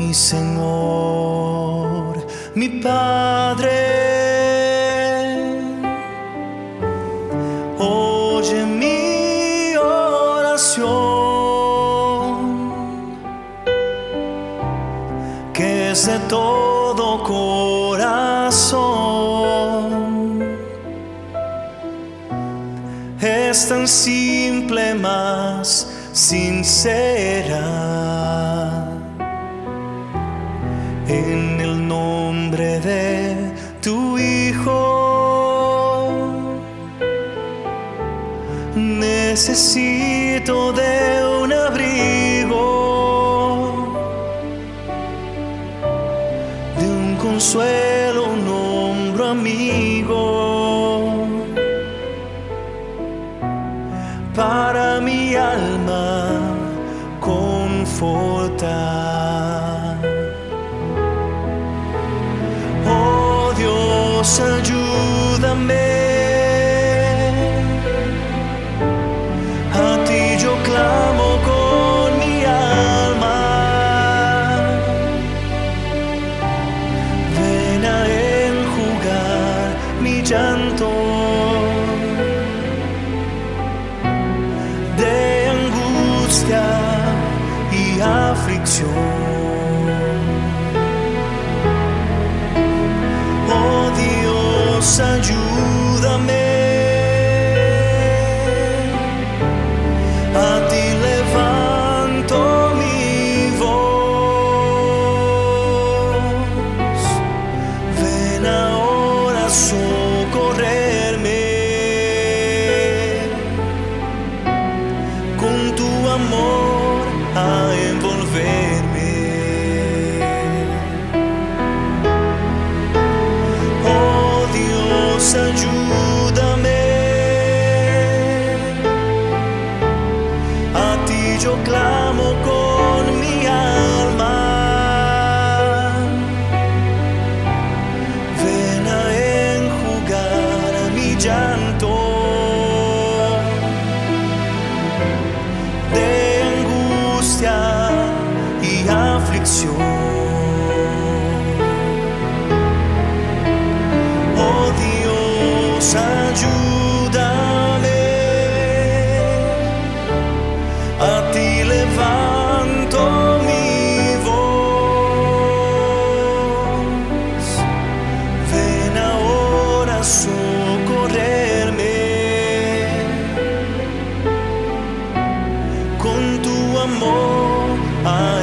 mi Señor, mi Padre, oye mi oración, que es de todo corazón. Es tan simple, más sincera. En el nombre de tu Hijo, necesito de un abrigo, de un consuelo, un hombro amigo, para mi alma confortar. Oh Dios, ayúdame, a ti yo clamo con mi alma. Ven a enjugar mi llanto de angustia y aflicción. Oh Dios, ayúdame, a ti levanto mi voz. Ven ahora a socorrerme con tu amor a envolverme. Oh Dios, ayúdame, a ti yo clamo con mi alma. Ven a enjugar mi llanto de angustia y aflicción. Oh Dios, ayúdame, a ti levanto mi voz. Ven ahora a socorrerme con tu amor a